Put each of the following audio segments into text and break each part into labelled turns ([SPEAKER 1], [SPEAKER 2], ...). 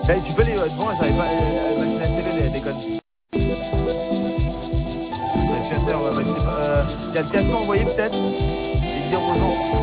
[SPEAKER 1] Eh, tu peux aller devant, j'arrive pas. La machine à CV, elle déconne. Vérificateur, ouais, bah, je sais pas. Il y a le classement envoyé peut-être. Et dire aux gens.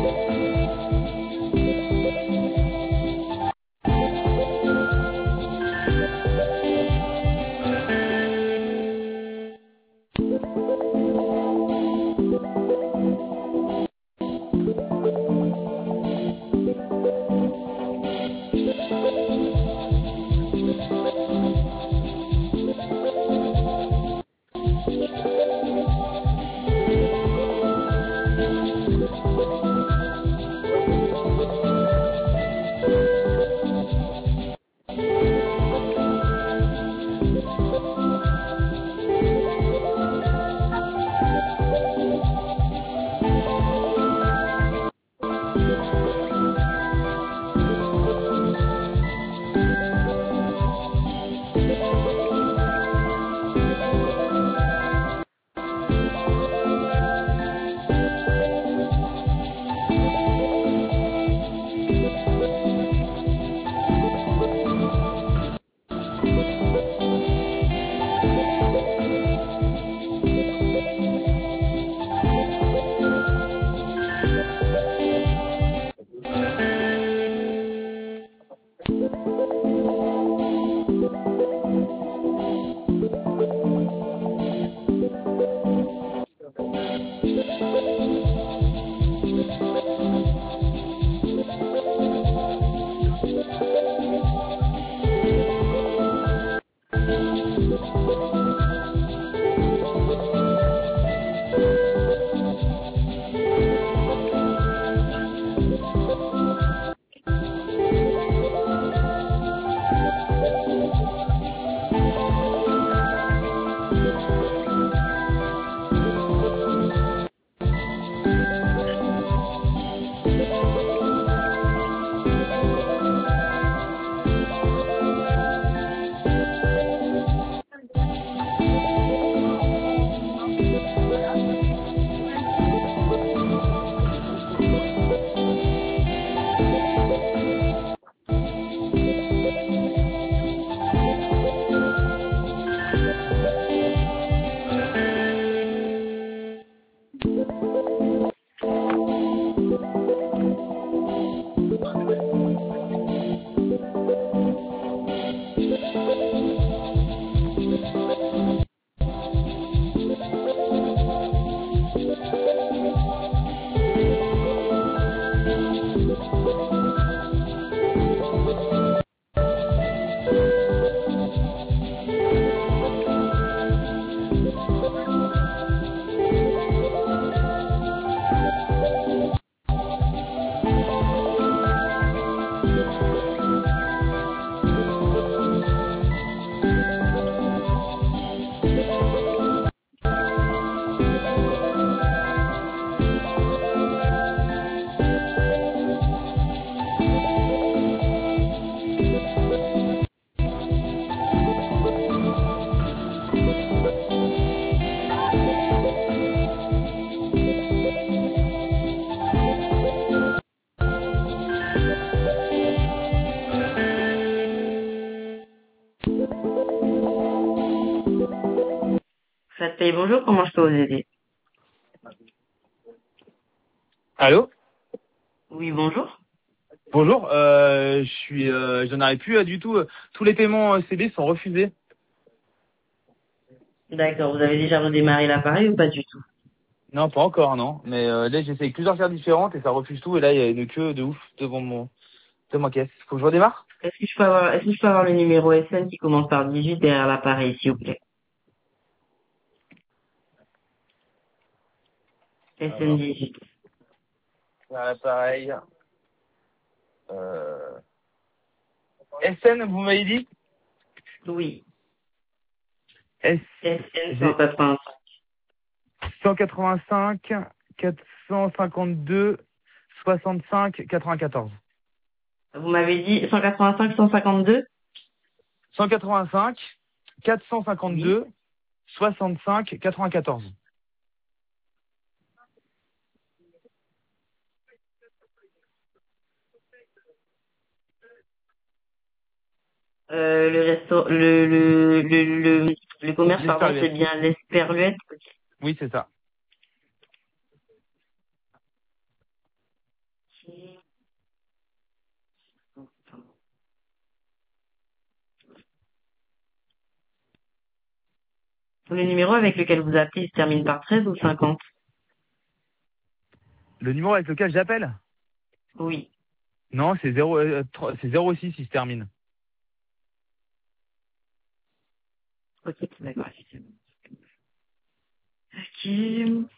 [SPEAKER 2] Flatpay, bonjour, comment je peux vous aider?
[SPEAKER 1] Allô?
[SPEAKER 2] Oui, bonjour.
[SPEAKER 1] Bonjour, je n'arrive plus du tout. Tous les paiements CB sont refusés.
[SPEAKER 2] D'accord, vous avez déjà redémarré l'appareil ou pas du tout?
[SPEAKER 1] Non, pas encore, non. Mais là, j'essaye plusieurs cartes différentes et ça refuse tout. Et là, il y a une queue de ouf de ma caisse. Faut que je redémarre?
[SPEAKER 2] Est-ce que je peux avoir le numéro SN qui commence par 18 derrière l'appareil, s'il vous plaît? SN
[SPEAKER 1] Alors,
[SPEAKER 2] 18.
[SPEAKER 1] l'appareil. Euh... SN, vous m'avez dit?
[SPEAKER 2] Oui,
[SPEAKER 1] S
[SPEAKER 2] SN
[SPEAKER 1] G
[SPEAKER 2] 185.
[SPEAKER 1] 185 452 65 94.
[SPEAKER 2] Vous m'avez dit 185 152?
[SPEAKER 1] 185
[SPEAKER 2] Oui.
[SPEAKER 1] 452 65 94.
[SPEAKER 2] Le commerce, pardon, c'est
[SPEAKER 1] L'Esperluette.
[SPEAKER 2] bien l'Esperluette.
[SPEAKER 1] Oui, c'est ça.
[SPEAKER 2] Le numéro avec lequel vous appelez se termine par 13 ou 50?
[SPEAKER 1] Le numéro avec lequel j'appelle?
[SPEAKER 2] Oui.
[SPEAKER 1] Non, c'est 06 il se termine.
[SPEAKER 2] Ok, d'accord, effectivement. Ok.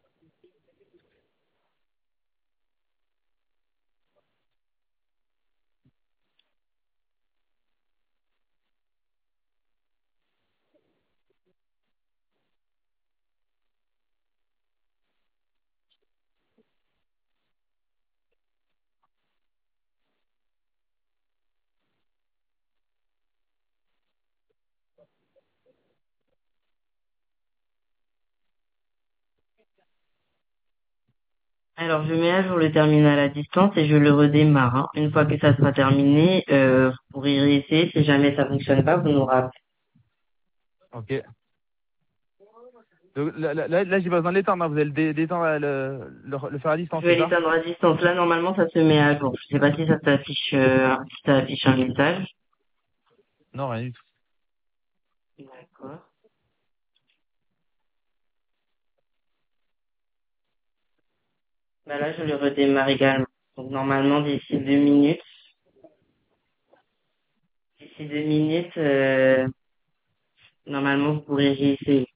[SPEAKER 2] Alors, je mets à jour le terminal à distance et je le redémarre, hein. Une fois que ça sera terminé, vous pourrez réessayer. Si jamais ça fonctionne pas, vous nous rappelez.
[SPEAKER 1] Ok. Donc, là, j'ai pas besoin de l'étendre, hein. Vous allez d'étendre, le faire à
[SPEAKER 2] Je
[SPEAKER 1] distance,
[SPEAKER 2] vais
[SPEAKER 1] c'est ça?
[SPEAKER 2] l'éteindre à distance. Là, normalement, ça se met à jour. Je sais pas si ça s'affiche, si ça affiche un message.
[SPEAKER 1] Non, rien du tout.
[SPEAKER 2] D'accord. Bah là, je le redémarre également. Donc, normalement, d'ici 2 minutes, normalement, vous pourrez réessayer.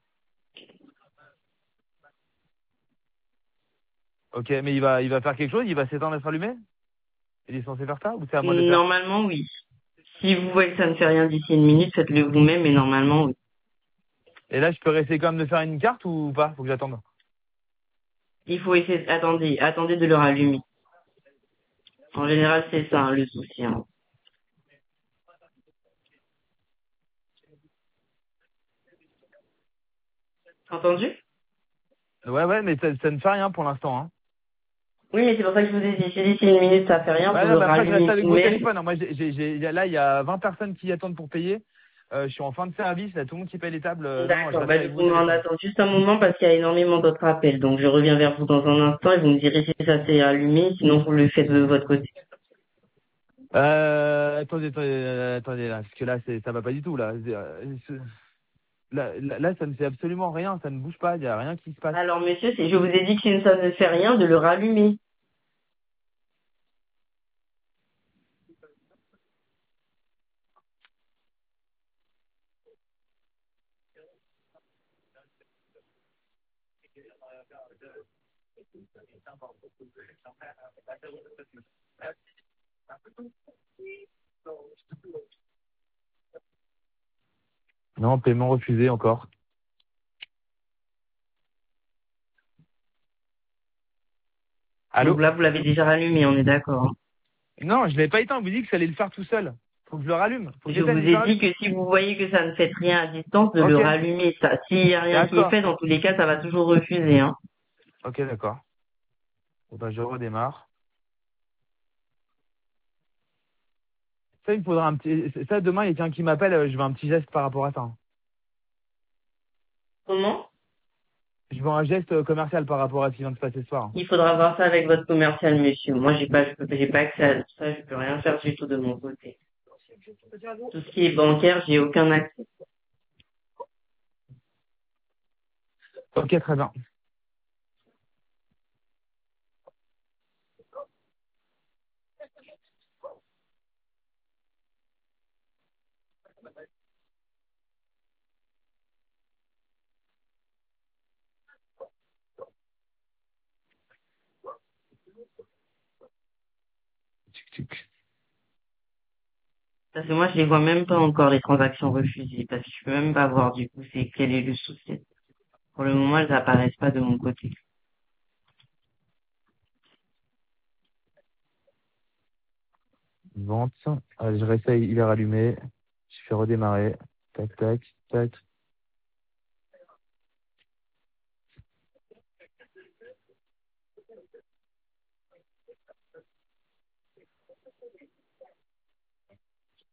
[SPEAKER 1] Ok, mais il va faire quelque chose? Il va s'éteindre et s'allumer? Il est censé faire ça ou c'est à moi de le faire?
[SPEAKER 2] Normalement, oui. Si vous voyez que ça ne fait rien d'ici 1 minute, faites-le vous-même, mais normalement, oui.
[SPEAKER 1] Et là, je peux essayer quand même de faire une carte ou pas? Faut que j'attende.
[SPEAKER 2] Il faut essayer, attendez de le rallumer. En général, c'est ça, hein, le souci, hein. Entendu?
[SPEAKER 1] Ouais, ouais, mais ça ne fait rien pour l'instant, hein.
[SPEAKER 2] Oui, mais c'est pour ça que je vous ai dit, si d'ici 1 minute ça fait rien,
[SPEAKER 1] Ouais,
[SPEAKER 2] vous
[SPEAKER 1] non,
[SPEAKER 2] le
[SPEAKER 1] mais après, je reste
[SPEAKER 2] rallumez
[SPEAKER 1] avec vos
[SPEAKER 2] vous-même.
[SPEAKER 1] téléphones, hein. Moi, là, il y a 20 personnes qui attendent pour payer. Je suis en fin de service, là, tout le monde qui paye les tables. Non, non, je
[SPEAKER 2] D'accord,
[SPEAKER 1] reste
[SPEAKER 2] bah du
[SPEAKER 1] avec
[SPEAKER 2] coup,
[SPEAKER 1] vos
[SPEAKER 2] on
[SPEAKER 1] téléphones.
[SPEAKER 2] attend juste un moment parce qu'il y a énormément d'autres appels. Donc je reviens vers vous dans un instant et vous me direz si ça s'est allumé, sinon vous le faites de votre côté.
[SPEAKER 1] Attendez, là, parce que là, ça va pas du tout, là. Là, ça ne fait absolument rien, ça ne bouge pas, il n'y a rien qui se passe.
[SPEAKER 2] Alors monsieur, je vous ai dit que si ça ne fait rien, de le rallumer.
[SPEAKER 1] Non, paiement refusé encore.
[SPEAKER 2] Donc
[SPEAKER 1] Allô?
[SPEAKER 2] là, vous l'avez déjà rallumé, on est d'accord, hein.
[SPEAKER 1] Non, je l'ai pas éteint, vous dites que ça allait le faire tout seul. Faut que je le rallume. Faut que
[SPEAKER 2] Je
[SPEAKER 1] j'éteigne
[SPEAKER 2] vous
[SPEAKER 1] et que je le
[SPEAKER 2] ai dit
[SPEAKER 1] rallume.
[SPEAKER 2] que si vous voyez que ça ne fait rien à distance, de le
[SPEAKER 1] Ok,
[SPEAKER 2] rallumer. Ça, s'il n'y a rien qui est
[SPEAKER 1] d'accord.
[SPEAKER 2] fait, dans tous les cas, ça va toujours refuser, hein.
[SPEAKER 1] Ok, d'accord. Bon, bah, je redémarre. Ça, il me faudra un petit. Ça, demain, il y a quelqu'un qui m'appelle, je veux un petit geste par rapport à ça, hein.
[SPEAKER 2] Comment?
[SPEAKER 1] Je veux un geste commercial par rapport à ce qui vient de se passer ce soir, hein.
[SPEAKER 2] Il faudra voir ça avec votre commercial, monsieur. Moi, j'ai pas accès à tout ça, je peux rien faire du tout de mon côté. Tout ce qui est bancaire, j'ai aucun accès.
[SPEAKER 1] Ok, très bien. Tchic, tchic.
[SPEAKER 2] Parce que moi, je les vois même pas encore, les transactions refusées, parce que je peux même pas voir, du coup, c'est quel est le souci. Pour le moment, elles apparaissent pas de mon côté.
[SPEAKER 1] Vente. Allez, je réessaye, il est rallumé. Je fais redémarrer. Tac, tac, tac.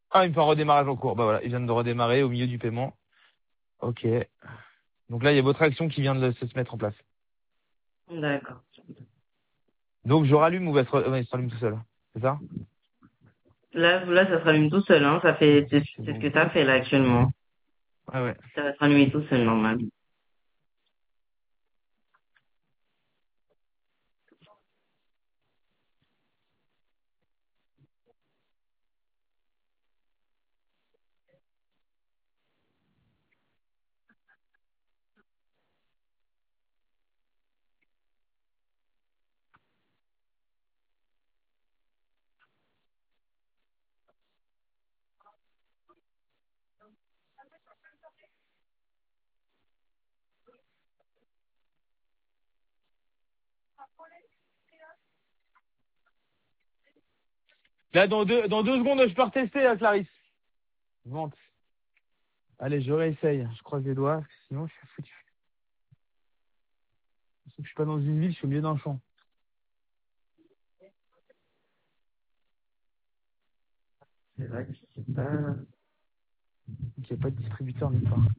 [SPEAKER 1] Ah, il me fait un redémarrage en cours. Bah voilà, il vient de redémarrer au milieu du paiement. Ok. Donc là, il y a votre action qui vient de se mettre en place.
[SPEAKER 2] D'accord.
[SPEAKER 1] Donc je rallume ou ouais, il se rallume tout seul. C'est ça?
[SPEAKER 2] Là, ça se rallume tout seul, hein. Ça fait,
[SPEAKER 1] C'est
[SPEAKER 2] c'est ce
[SPEAKER 1] bon.
[SPEAKER 2] que t'as fait là actuellement.
[SPEAKER 1] Ouais, ouais.
[SPEAKER 2] Ça va se rallumer tout seul, normalement.
[SPEAKER 1] Là, dans deux secondes, je peux retester, Clarisse. Vente. Allez, je réessaye. Je croise les doigts, parce que sinon, je suis foutu. Je suis pas dans une ville, je suis au milieu d'un champ.
[SPEAKER 2] C'est vrai que c'est pas...
[SPEAKER 1] Donc, il n'y a pas de distributeur nulle part.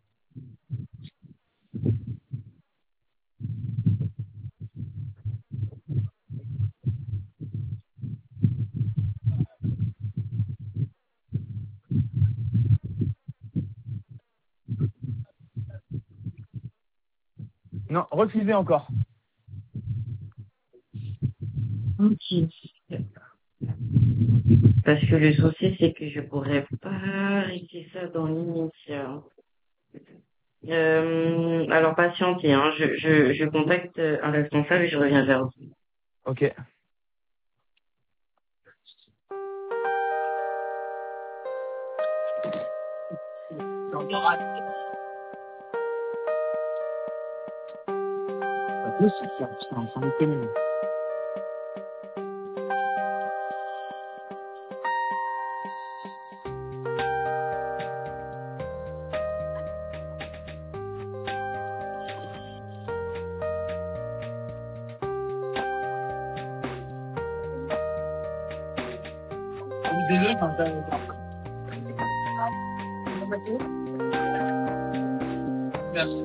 [SPEAKER 1] Non, refusez encore.
[SPEAKER 2] Ok. Parce que le souci, c'est que je pourrais pas arrêter ça dans l'immédiat. Alors patientez, hein. Je contacte un responsable et je reviens vers vous.
[SPEAKER 1] Ok. Désolé, quand Merci.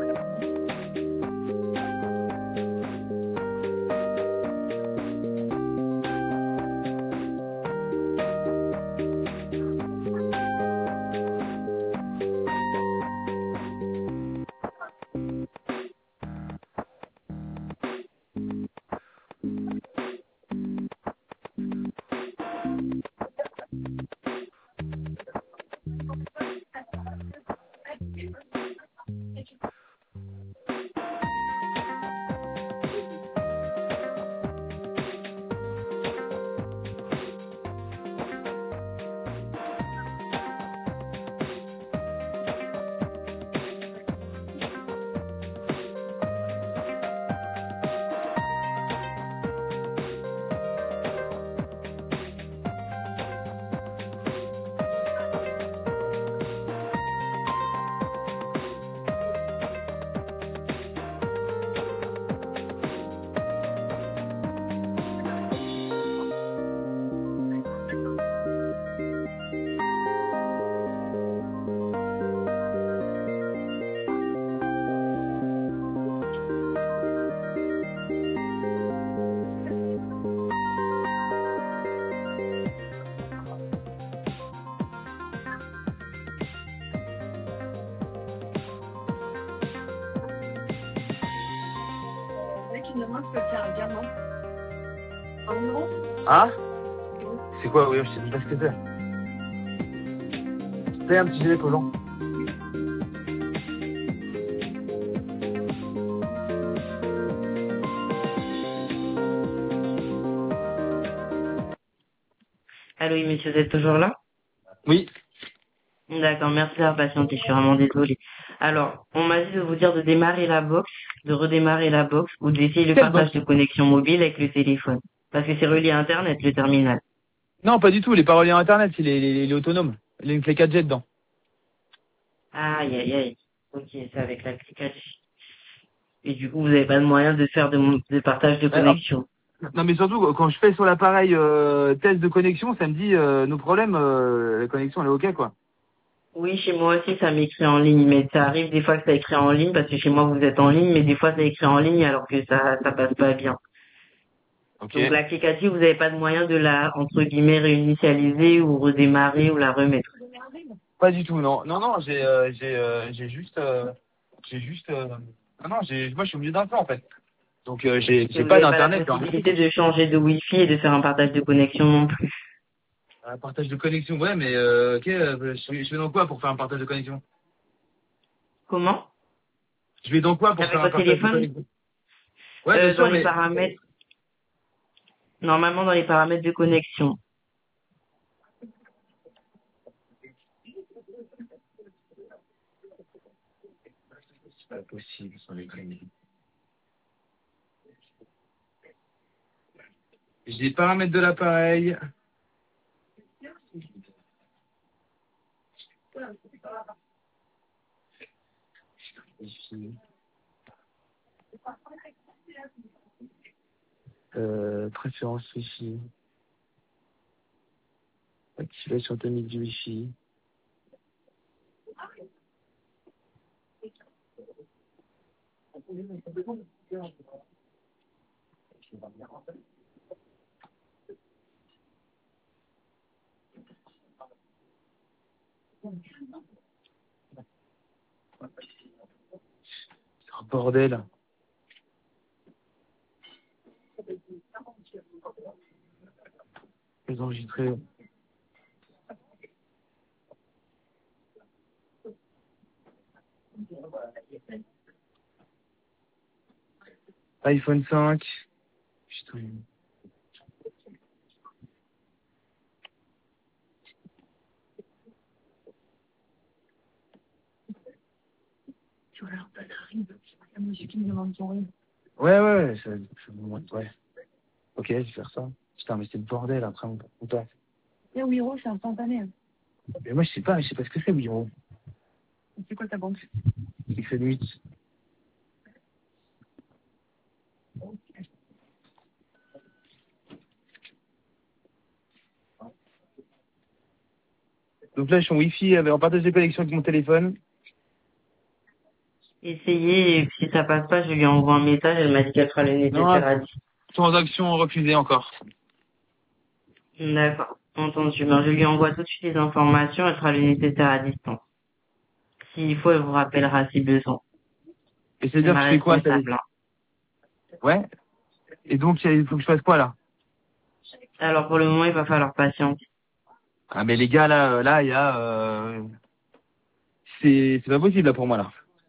[SPEAKER 1] Ah? C'est quoi, oui, je sais pas ce que c'est. C'est un petit gilet collant.
[SPEAKER 2] Allô, oui, monsieur, vous êtes toujours là?
[SPEAKER 1] Oui.
[SPEAKER 2] D'accord, merci d'avoir patienté, je suis vraiment désolée. Alors, on m'a dit de vous dire de démarrer la box, de redémarrer la box ou d'essayer le
[SPEAKER 1] Quelle box?
[SPEAKER 2] partage de connexion mobile avec le téléphone. Parce que c'est relié à Internet, le terminal.
[SPEAKER 1] Non, pas du tout. Il est pas relié à Internet. Il est autonome. Il a une clé 4G dedans.
[SPEAKER 2] Aïe, aïe, aïe. Ok, c'est avec l'application. Et du coup, vous n'avez pas de moyen de faire de partage de
[SPEAKER 1] Ah,
[SPEAKER 2] connexion.
[SPEAKER 1] Non, mais surtout, quand je fais sur l'appareil test de connexion, ça me dit nos problèmes, la connexion elle est ok quoi.
[SPEAKER 2] Oui, chez moi aussi, ça m'écrit en ligne, mais ça arrive des fois que ça écrit en ligne, parce que chez moi, vous êtes en ligne, mais des fois, ça écrit en ligne alors que ça passe pas bien.
[SPEAKER 1] Ok.
[SPEAKER 2] Donc, l'application, vous n'avez pas de moyen de la, entre guillemets, réinitialiser ou redémarrer ou la remettre.
[SPEAKER 1] Pas du tout, non. Non, non, j'ai juste, non, non, moi je suis au milieu d'un plan en fait. Donc
[SPEAKER 2] Et
[SPEAKER 1] j'ai
[SPEAKER 2] vous
[SPEAKER 1] pas
[SPEAKER 2] n'avez pas la
[SPEAKER 1] d'internet, rien.
[SPEAKER 2] possibilité de changer de Wi-Fi et de faire un partage de connexion non plus.
[SPEAKER 1] Un partage de connexion, ouais, mais ok, je vais dans quoi pour faire un partage de connexion?
[SPEAKER 2] Comment?
[SPEAKER 1] Je vais dans quoi pour
[SPEAKER 2] Avec
[SPEAKER 1] faire un
[SPEAKER 2] votre
[SPEAKER 1] partage de
[SPEAKER 2] téléphone?
[SPEAKER 1] connexion? Ouais, bien
[SPEAKER 2] Dans
[SPEAKER 1] sûr,
[SPEAKER 2] les
[SPEAKER 1] mais
[SPEAKER 2] paramètres, normalement dans les paramètres de connexion.
[SPEAKER 1] c'est pas possible, sans déconner. J'ai les paramètres de l'appareil. Ici. Préférence Wi-Fi. Activation automatique du Wi-Fi. C'est un bordel. Les enregistrés. iPhone 5. Putain. Ouais, ouais, ouais. Ok, je vais faire ça. Putain, mais c'est le bordel après, ou pas.
[SPEAKER 3] Et Wiro, c'est instantané.
[SPEAKER 1] Mais moi, je sais pas ce que c'est, Wiro.
[SPEAKER 3] C'est quoi ta banque?
[SPEAKER 1] C'est que c'est nuit. Donc là, je suis en Wi-Fi, en partage de connexion avec mon téléphone.
[SPEAKER 2] Essayez, et si ça passe pas, je lui envoie un message, elle m'a dit qu'elle fera le
[SPEAKER 1] Non,
[SPEAKER 2] nécessaire à dire.
[SPEAKER 1] transaction refusée encore.
[SPEAKER 2] D'accord, entendu. Ben, je lui envoie tout de suite les informations, elle fera le nécessaire à distance. S'il faut, elle vous rappellera si besoin.
[SPEAKER 1] Et
[SPEAKER 2] C'est
[SPEAKER 1] c'est-à-dire,
[SPEAKER 2] ma
[SPEAKER 1] je fais quoi, ça veut...
[SPEAKER 2] responsable, hein.
[SPEAKER 1] Ouais. Et donc, il faut que je fasse quoi, là?
[SPEAKER 2] Alors pour le moment, il va falloir patienter.
[SPEAKER 1] Ah, mais les gars, là, il y a, c'est pas possible, là, pour moi, là.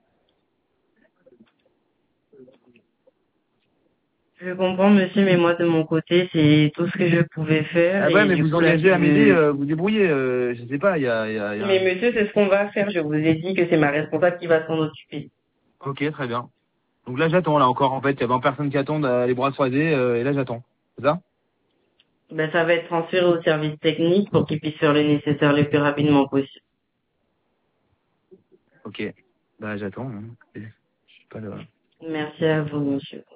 [SPEAKER 2] Je comprends, monsieur, mais moi, de mon côté, c'est tout ce que je pouvais faire
[SPEAKER 1] Ah ouais,
[SPEAKER 2] et
[SPEAKER 1] mais
[SPEAKER 2] du
[SPEAKER 1] vous
[SPEAKER 2] coup, là,
[SPEAKER 1] engagez à m'aider,
[SPEAKER 2] je...
[SPEAKER 1] vous débrouillez, je sais pas, il y a...
[SPEAKER 2] Mais monsieur, c'est ce qu'on va faire. Je vous ai dit que c'est ma responsable qui va s'en occuper.
[SPEAKER 1] Ok, très bien. Donc là, j'attends, là, encore, en fait, il y a 20 personnes qui attendent, les bras croisés, et là, j'attends. C'est ça?
[SPEAKER 2] Ben, ça va être transféré au service technique pour qu'ils puissent faire le nécessaire le plus rapidement possible.
[SPEAKER 1] Ok. Bah, j'attends, hein. Je suis pas là.
[SPEAKER 2] Merci à vous, monsieur.